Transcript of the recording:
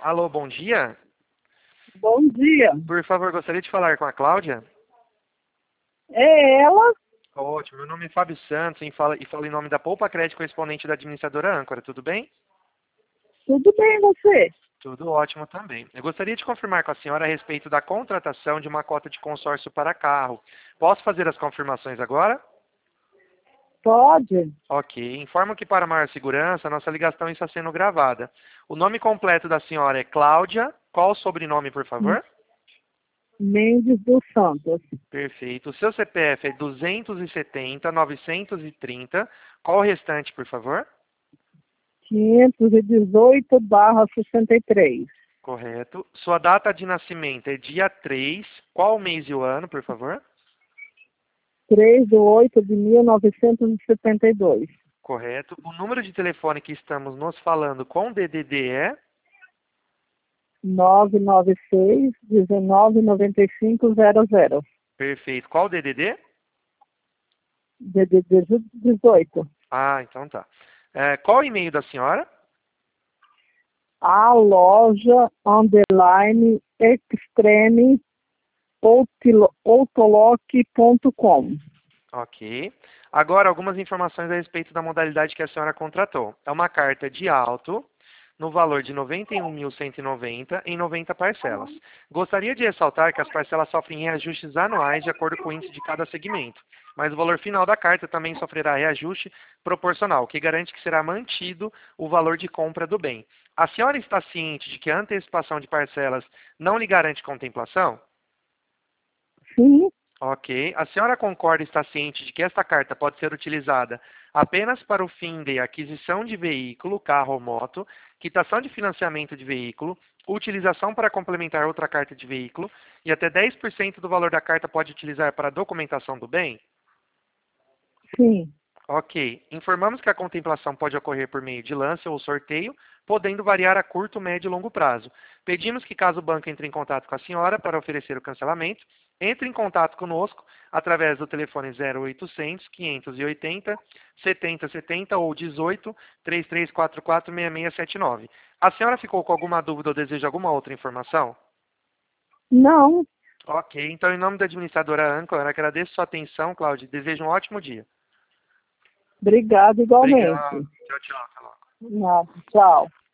Alô, bom dia. Bom dia. Por favor, gostaria de falar com a Cláudia? É ela? Ótimo, meu nome é Fábio Santos e falo em nome da Poupa Crédito, correspondente da administradora Âncora, tudo bem? Tudo bem, você? Tudo ótimo também. Eu gostaria de confirmar com a senhora a respeito da contratação de uma cota de consórcio para carro. Posso fazer as confirmações agora? Pode? Ok. Informo que para maior segurança, nossa ligação está sendo gravada. O nome completo da senhora é Cláudia. Qual o sobrenome, por favor? Mendes dos Santos. Perfeito. O seu CPF é 270-930. Qual o restante, por favor? 518/63. Correto. Sua data de nascimento é dia 3. Qual o mês e o ano, por favor? 3/8/1972. Correto. O número de telefone que estamos nos falando com DDD é? 996-199500. Perfeito. Qual o DDD? DDD 18. Ah, então tá. Qual o e-mail da senhora? A loja underline extreme outlook.com. Ok. Agora, algumas informações a respeito da modalidade que a senhora contratou. É uma carta de auto, no valor de R$ 91.190 em 90 parcelas. Gostaria de ressaltar que as parcelas sofrem reajustes anuais de acordo com o índice de cada segmento, mas o valor final da carta também sofrerá reajuste proporcional, o que garante que será mantido o valor de compra do bem. A senhora está ciente de que a antecipação de parcelas não lhe garante contemplação? Sim, Ok. A senhora concorda e está ciente de que esta carta pode ser utilizada apenas para o fim de aquisição de veículo, carro ou moto, quitação de financiamento de veículo, utilização para complementar outra carta de veículo e até 10% do valor da carta pode utilizar para a documentação do bem? sim. Ok. Informamos que a contemplação pode ocorrer por meio de lance ou sorteio, podendo variar a curto, médio e longo prazo. Pedimos que, caso o banco entre em contato com a senhora para oferecer o cancelamento, entre em contato conosco através do telefone 0800 580 7070 ou 18 3344 6679. A senhora ficou com alguma dúvida ou deseja alguma outra informação? Não, Ok. Então, em nome da administradora Âncora, agradeço sua atenção, Cláudia, e desejo um ótimo dia. obrigado igualmente. Obrigado. Tchau, tchau. Até logo. Nada, tchau.